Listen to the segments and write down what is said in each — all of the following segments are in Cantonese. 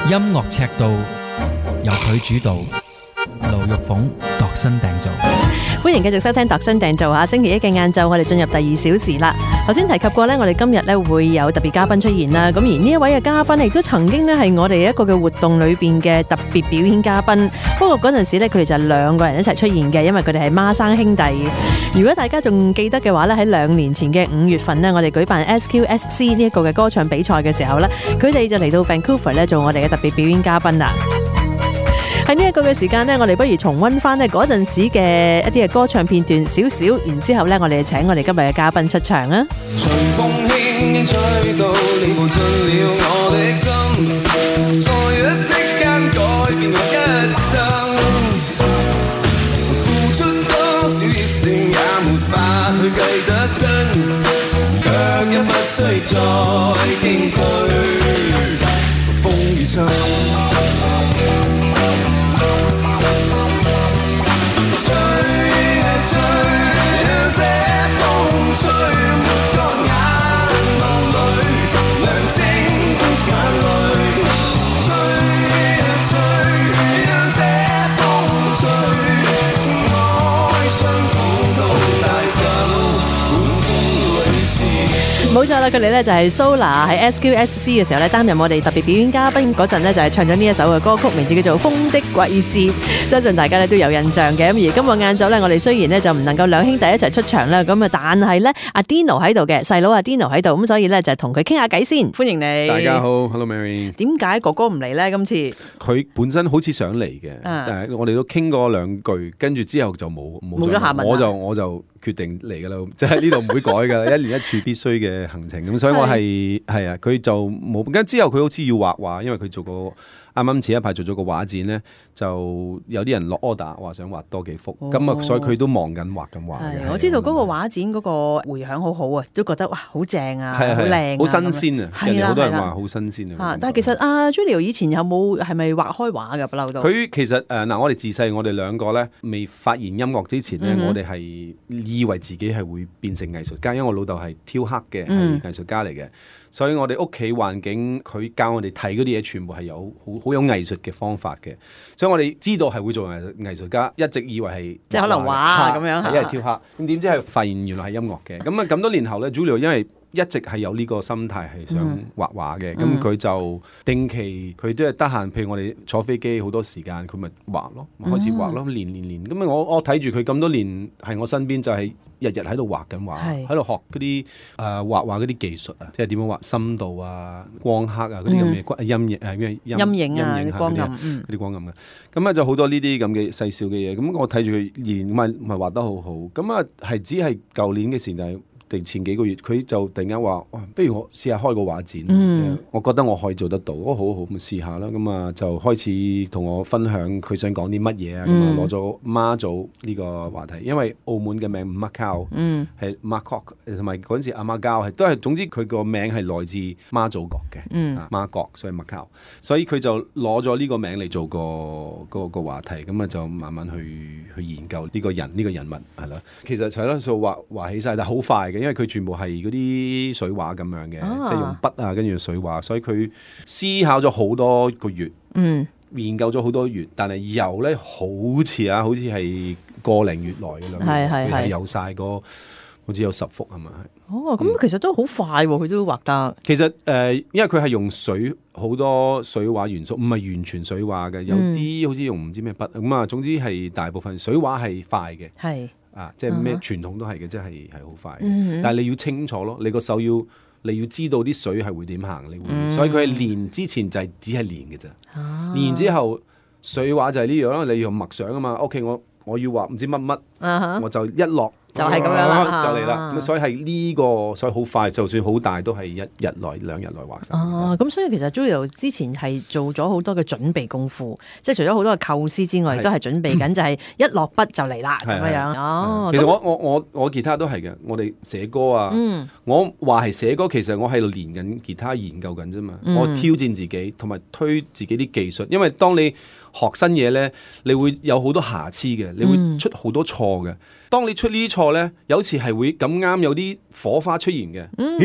音樂尺度由佢主導，盧玉鳳度身訂造。 歡迎繼續收聽度身訂造嚇。星期一嘅晏晝，我哋進入第2小時啦。頭先提及過呢，我哋今日呢會有特別嘉賓出現啦。咁而呢一位嘅嘉賓亦都曾經呢係我哋一個嘅活動裏邊嘅特別表演嘉賓。不過嗰陣時呢，佢哋就係2個人一齊出現嘅，因為佢哋係孖生兄弟。如果大家仲記得嘅話呢，喺2年前嘅5月份呢，我哋舉辦 SQSC 呢一個嘅歌唱比賽嘅時候呢，佢哋就嚟到 Vancouver 呢做我哋嘅特別表演嘉賓啦。喺呢一個嘅時間呢，我哋不如重溫翻呢嗰陣時嘅一啲嘅歌唱片段少少，然之後呢，我哋請我哋今日嘅嘉賓出場啊！ 隨風輕輕吹到，你無盡了我的心，在一息間改變我一生。付出多少熱誠也沒法去計得真，卻也不需再驚懼風雨吹。吹啊吹，讓這風吹沒乾眼眸裏，亮晶的眼淚。吹啊吹，讓這風吹，哀傷痛都帶走，管風裏是。 冇錯啦，佢哋咧就係 Solar 喺 SQSC 嘅時候咧擔任我哋特別表演嘉賓嗰陣咧，就係唱咗呢一首嘅歌曲，名字叫做《風的季節》，相信大家咧都有印象嘅。咁而今日晏晝咧，我哋雖然咧就唔能夠2兄弟一齊出場啦，咁啊，但係咧阿 Dino 喺度嘅，細佬阿 Dino 喺度，咁所以咧就同佢傾下偈先。歡迎你， 大家好 ，Hello Mary。 點解哥哥唔嚟咧？今次佢本身好似想嚟嘅，但係我哋都傾過2句，跟住之後就冇咗下文。 我就決定嚟噶啦，即係呢度唔會改噶，1年1處必須嘅行程。咁所以我係啊，佢就冇。跟之後佢好似要畫畫，因為佢做過啱啱前一排做咗個畫展咧，就有啲人落 order 話想畫多幾幅，咁啊，所以佢都忙緊畫緊畫嘅。 我知道嗰個畫展嗰個迴響好好啊，都覺得哇好正啊，好靚， 好新鮮啊！人哋好多人話好新鮮啊。 但係其實阿 Julio 以前有冇係咪畫開畫㗎？不嬲都。佢其實嗱，我哋自細我哋2個咧未發現音樂之前咧，我哋係以為自己係會變成藝術家，因為我老豆係雕刻嘅，係藝術家嚟嘅。所以我哋屋企環境，佢教我哋睇嗰啲嘢，全部係有好有藝術嘅方法嘅。所以我哋知道係會做藝術家，一直以為係即係可能畫咁樣， 係一係雕刻。咁點知係發現原來係音樂嘅。咁啊咁多年後咧 ，Julio 因為一直係有呢個心態係想畫畫嘅，咁佢就定期佢都係得閒，譬如我哋坐飛機好多時間，佢咪畫咯，開始畫咯，練。咁我睇住佢咁多年喺我身邊，就係日日喺度畫緊畫，喺度學嗰啲畫畫嗰啲技術啊，即係點樣畫深度啊、光黑啊嗰啲咁嘅陰影啊、光暗嗰啲光暗嘅。咁啊就好多呢啲咁嘅細小嘅嘢。咁我睇住佢練，咪畫得好好。咁啊係只係舊年嘅時候。定前幾個月，佢就突然間話：哇，不如我試下開個畫展。我覺得我可以做得到。好，咁試下啦。咁啊，就開始同我分享佢想講啲乜嘢啊。咁啊，攞咗媽祖呢個話題，因為澳門嘅名 Macau 係 Macau，同埋嗰陣時阿媽教都係總之佢個名係來自媽祖國嘅，媽國，所以 Macau。所以佢就攞咗呢個名嚟做個話題。咁啊，就慢慢去研究呢個人物係啦。其實係咯，就畫起晒，但係好快嘅。因為佢全部係嗰啲水畫咁樣嘅，即係用筆啊，跟住水畫，所以佢思考咗好多個月，研究咗好多月，但係游咧好似係個零月內嘅啦，係游晒個好似有10幅係咪？ 咁其實都好快喎，佢都畫得。其實因為佢係用好多水畫元素，唔係完全水畫嘅，有啲好似用唔知咩筆咁啊。總之係大部分水畫係快嘅，係。即係咩傳統都係嘅，即係好快。但係你要清楚咯，你個手你要知道啲水係會點行，所以佢係練之前就係只係練嘅啫。練完之後水畫就係呢樣咯，你用默想啊嘛。OK，我要畫唔知乜，我就一落。就係咁樣啦，就嚟啦。咁所以係呢個，所以好快，就算好大都係1日內、2日內畫晒。 咁所以其實 Julio 之前係做咗好多嘅準備功夫，即係除咗好多嘅構思之外，都係準備緊，就係一落筆就嚟啦咁樣。 其實我吉他都係嘅，我哋寫歌啊，我話係寫歌，其實我喺度練緊吉他，研究緊啫嘛。我挑戰自己，同埋推自己啲技術，因為當你學新嘢咧，你會有好多瑕疵嘅，你會出好多錯嘅。當你出呢啲錯咧，有時係會咁啱有啲火花出現嘅。咦？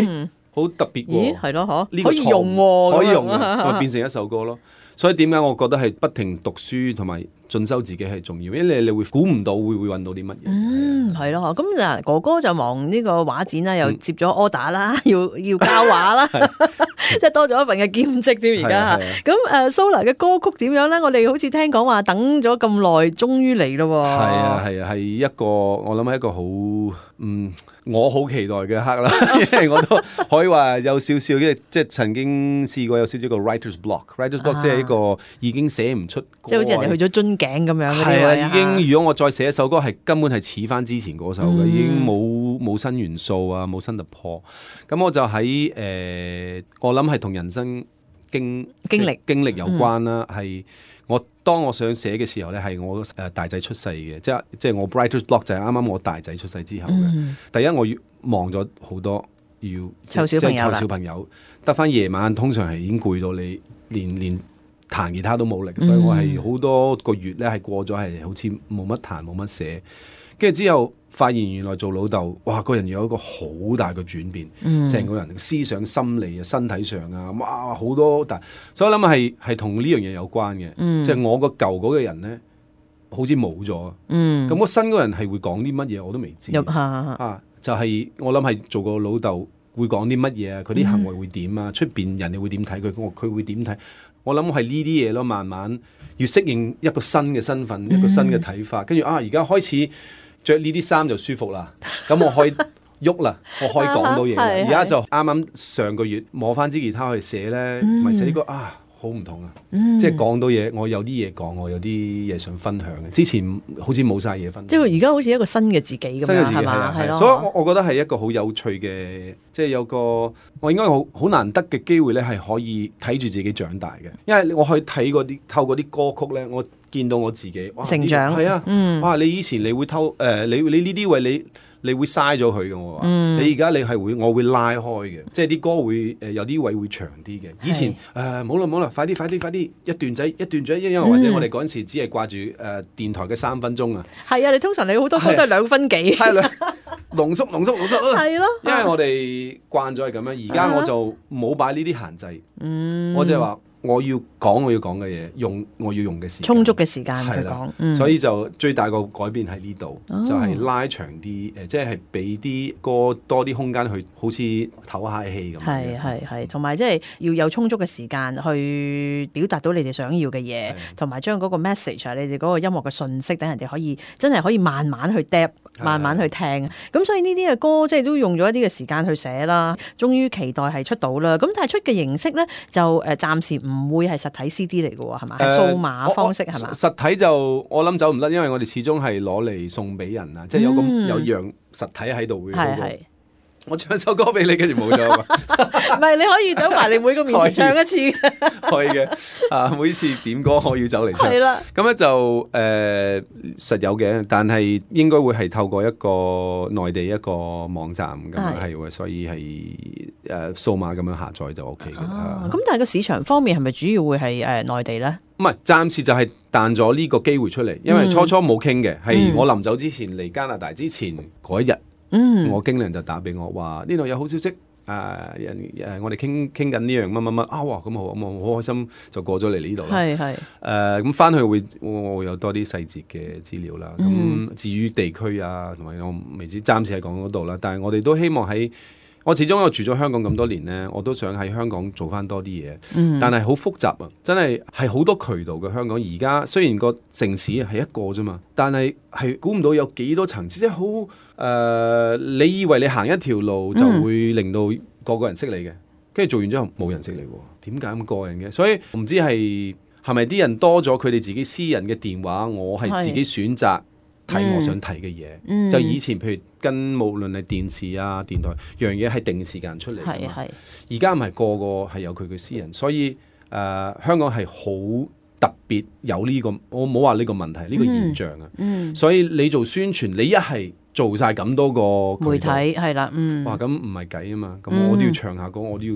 好特別咦， 喎。 係咯，嗬， 呢個可以用喎， 可以用咁樣咪變成一首歌咯。所以點解我覺得係不停讀書同埋進修自己係重要，因為你會估唔到會揾到啲乜嘢。 係咯，咁嗱，哥哥就忙呢個畫展啦，又接咗 order 啦，要教畫啦，即係多咗一份嘅兼職添而家係啊咁Solar 嘅歌曲點樣咧？我哋好似聽講話等咗咁耐，終於嚟咯喎。 係啊，係一個我諗係一個好我好期待嘅一刻啦，因為我都可以話有少少即係曾經試過有少少個 writer's block 即係一個已經寫唔出歌， 即係好似人哋去咗樽頸咁樣嗰啲係啊， 位已經如果我再寫一首歌係根本係似翻之前嗰首嘅，已經冇新元素啊，冇新突破。咁我就喺我諗係同人生經歷有關啦，係。當我想寫嘅時候咧，係我大仔出世嘅，即係我 writer's block 就係啱啱我大仔出世之後嘅。第一我要忙咗好多，要湊小朋友得翻夜晚，通常係已經攰到你連彈吉他都冇力，所以我係好多個月咧係過咗係好似冇乜彈冇乜寫，跟住之後發現原來做老豆，哇個人有一個好大嘅轉變，成個人思想、心理啊、身體上啊，哇好多大，所以我諗係同呢樣嘢有關嘅，即係我個舊嗰個人咧，好似冇咗，咁我新嗰人係會講啲乜嘢我都未知，就係我諗係做個老豆會講啲乜嘢啊，佢啲行為會點啊，出邊人哋會點睇佢會點睇，我諗係呢啲嘢咯，慢慢要適應一個新嘅身份，一個新嘅睇法，跟住而家開始。着呢啲衫就舒服啦，咁我可以喐啦，我可以講到嘢啦。而家就啱啱上個月摸翻支吉他去寫咧，咪寫個好唔同啊！即係講到嘢，我有啲嘢講，我有啲嘢想分享嘅。之前好似冇晒嘢分享。 即係而家好似一個新嘅自己咁樣，係嘛？係咯。 所以我覺得係一個好有趣嘅，即係有個我應該好難得嘅機會咧，係可以睇住自己長大嘅。因為我可以睇嗰啲透過啲歌曲咧，我見到我自己成長。 係啊，哇！你以前你會你呢啲位你會嘥咗佢嘅，我話。你而家你係我會拉開嘅，即係啲歌會有啲位會長啲嘅。以前冇啦，快啲，一段仔，因為或者我哋嗰陣時只係掛住電台嘅3分鐘啊。 係啊，你通常你好多歌都係2分幾。 係啦，濃縮。 係咯。 因為我哋慣咗係咁樣，而家我就冇擺呢啲限制。我就係話。我要講嘅嘢，我要用嘅時間， 充足嘅時間去講， 所以就最大個改變喺呢度，就係拉長啲，即係俾啲歌多啲空間去，好似唞下氣咁。 係，同埋即係要有充足嘅時間去表達到你哋想要嘅嘢，同埋將嗰個 message 你哋嗰個音樂嘅訊息，等人哋可以真係可以慢慢去 depth，慢慢去聽。咁所以呢啲嘅歌即係都用咗一啲嘅時間去寫啦，終於期待係出到啦。咁但係出嘅形式咧就暫時唔會係實體 CD 嚟嘅喎，係嘛？係數碼方式係嘛？ 實體就我諗走唔甩，因為我哋始終係攞嚟送俾人啊，即係有樣實體喺度會。係。我唱首歌俾你，跟住冇咗。 唔係，你可以走埋你每個面前唱一次。 可以嘅，每次點歌我要走嚟唱。係啦。咁咧就實有嘅，但係應該會係透過一個內地一個網站咁樣係喎，所以係數碼咁樣下載就 OK 嘅啦。 咁但係個市場方面係咪主要會係內地咧？ 唔係，暫時就係彈咗呢個機會出嚟，因為初冇傾嘅，係我臨走之前嚟加拿大之前嗰一日。我經理人就打俾我話呢度有好消息，我哋傾緊呢樣乜啊，哇咁好，咁我好開心就過咗嚟呢度啦。咁翻去我會有多啲細節嘅資料啦。咁至於地區啊，同埋我未知，暫時係講嗰度啦。但係我哋都希望我始終我住咗香港咁多年呢，我都想喺香港做翻多啲嘢。但係好複雜啊，真係好多渠道嘅香港。而家雖然個城市係一個啫嘛，但係估唔到有幾多層次，即係好你以為你行一條路就會令到個個人識你嘅，跟住做完之後冇人識你喎，點解咁過癮嘅？所以唔知係咪啲人多咗佢哋自己私人嘅電話，我係自己選擇睇我想睇嘅嘢。就以前譬如無論係電視啊、電台樣嘢係定時間出嚟㗎嘛，而家唔係個個係有佢嘅私人，所以香港係好特別有呢個，我冇話呢個問題，呢個現象啊。所以你做宣傳，你一係做晒咁多個媒體係啦， 哇咁唔係計啊嘛，咁我都要唱下歌，我都要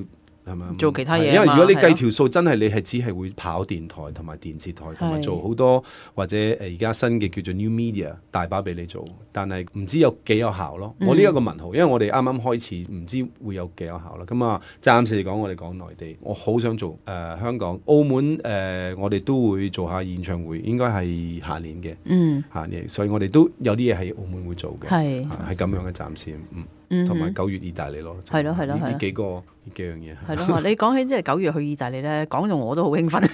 係咪做其他嘢啊嘛。 因為如果你係咯計條數，真係你係只係會跑電台同埋電視台，同埋做好多或者而家新嘅叫做 new media 大把俾你做，但係唔知有幾有效咯。我呢一個問號，因為我哋啱啱開始，唔知會有幾有效啦。咁啊，暫時嚟講，我哋講內地，我好想做香港、澳門我哋都會做下演唱會，應該係下年嘅，下年，所以我哋都有啲嘢喺澳門會做嘅，係咁樣嘅暫時，同埋9月意大利咯， 係咯係咯呢幾樣嘢係咯。你講起即係9月去意大利咧，講到我都好興奮。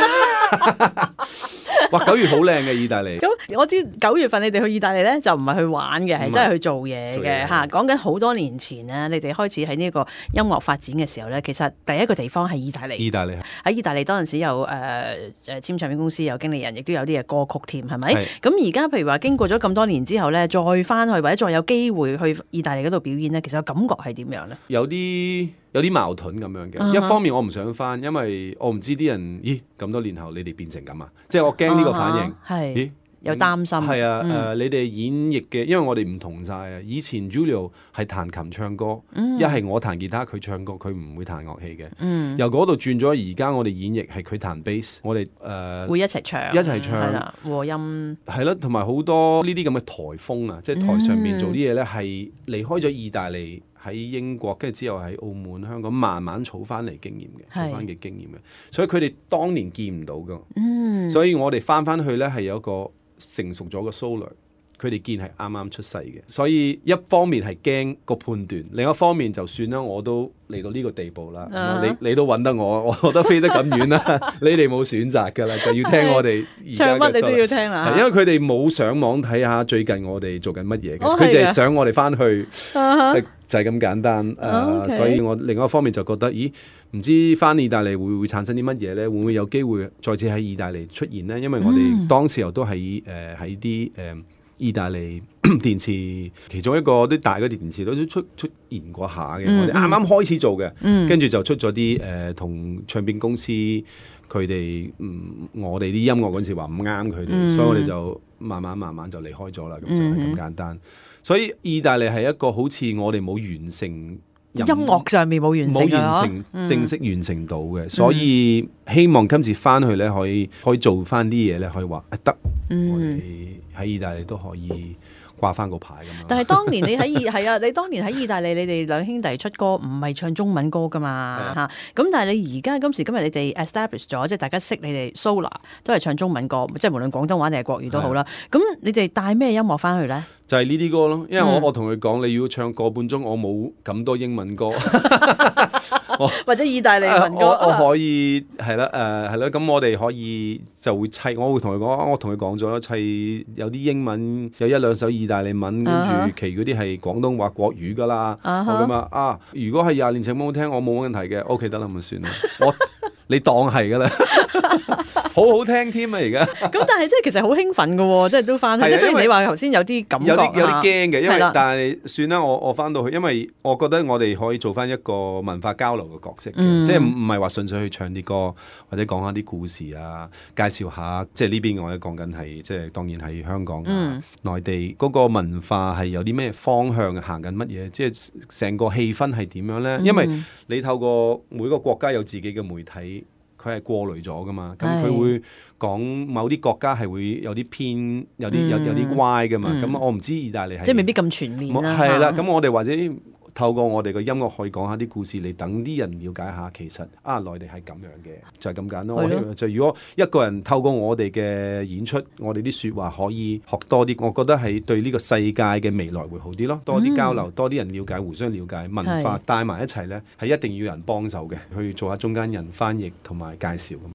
哇！9月好靚嘅意大利。 咁我知9月份你哋去意大利咧，就唔係去玩嘅，係真係去做嘢嘅嚇。講緊好多年前咧，你哋開始喺呢個音樂發展嘅時候咧，其實第一個地方係意大利。意大利喺意大利當陣時有簽唱片公司，有經理人，亦都有啲嘅歌曲添，係咪？咁而家譬如話經過咗咁多年之後咧，再翻去或者再有機會去意大利嗰度表演咧，其實個感覺係點樣咧？有啲矛盾咁樣嘅，一方面我唔想翻，因為我唔知啲人，咦咁多年後你哋變成咁啊！即係我驚呢個反應，咦有擔心。 係啊，你哋演繹嘅，因為我哋唔同晒啊。以前 Julio 係彈琴唱歌，一係我彈吉他，佢唱歌，佢唔會彈樂器嘅。由嗰度轉咗，而家我哋演繹係佢彈 bass， 我哋會一齊唱，係啦，和音係啦，同埋好多呢啲咁嘅台風啊，即係台上面做啲嘢咧，係離開咗意大利。喺英國，跟住之後喺澳門、香港慢慢儲翻嚟經驗嘅，儲翻嘅經驗嘅，所以佢哋當年見唔到噶，所以我哋翻去咧係有一個成熟咗嘅 solo， 佢哋見係啱啱出世嘅，所以一方面係驚個判斷，另一方面就算啦，我都嚟到呢個地步啦，你都揾得我都飛得咁遠啦，你哋冇選擇㗎啦，就要聽我哋而家嘅 solo， 唱乜你都要聽啦， 因為佢哋冇上網睇下最近我哋做緊乜嘢嘅，佢淨係想我哋翻去。就係咁簡單，所以我另外一方面就覺得，咦，唔知翻意大利會產生啲乜嘢咧？會唔會有機會再次喺意大利出現咧？因為我哋當時候都喺啲意大利電視其中一個啲大嘅電視都出現過下嘅，我哋啱啱開始做嘅，跟住就出咗啲同唱片公司佢哋我哋啲音樂嗰陣時話唔啱佢哋，所以我哋就慢慢就離開咗啦，咁就係咁簡單。所以意大利係一個好似我哋冇完成音樂上面冇完成正式完成到嘅，所以希望今次翻去咧可以做翻啲嘢咧，可以話得，我哋喺意大利都可以掛翻個牌咁樣。 但係當年你喺你當年喺意大利，你哋兩兄弟出歌唔係唱中文歌噶嘛嚇，咁但係你而家今時今日你哋 establish 咗，即係大家識你哋 Solar 都係唱中文歌，即係無論廣東話定係國語都好啦。咁你哋帶咩音樂翻去咧？ 就係呢啲歌咯，因為我同佢講，你要唱個半鐘，我冇咁多英文歌， 或者意大利文歌， 我可以係啦，係啦，咁我哋可以就會砌，我會同佢講，我同佢講咗啦，砌有啲英文，有1-2首意大利文，跟住其餘嗰啲係廣東話國語噶啦，咁啊，如果係20年前冇聽，我冇問題嘅，OK 得啦，咪算啦，你當係噶啦，好好聽添啊！而家咁，但係即係其實好興奮嘅喎，即係都翻去。即係雖然你話頭先有啲感覺， 有啲驚嘅，因為但係算啦，我翻到去，因為我覺得我哋可以做翻一個文化交流嘅角色嘅，即係唔係話純粹去唱啲歌或者講下啲故事啊，介紹下即係呢邊我哋講緊係即係當然係香港啊，內地嗰個文化係有啲咩方向行緊乜嘢，即係成個氣氛係點樣咧？因為你透過每個國家有自己嘅媒體。佢係過濾咗噶嘛，咁佢會講某啲國家係會有啲偏，有啲歪噶嘛，咁我唔知意大利係即係未必咁全面啦。 係啦，咁我哋或者透過我哋嘅音樂可以講下啲故事，嚟等啲人了解下，其實內地係咁樣嘅，就係咁簡單咯。就如果一個人透過我哋嘅演出，我哋啲説話可以學多啲，我覺得係對呢個世界嘅未來會好啲咯。多啲交流，多啲人了解，互相了解文化帶埋一齊咧，係一定要有人幫手嘅，去做下中間人、翻譯同埋介紹咁。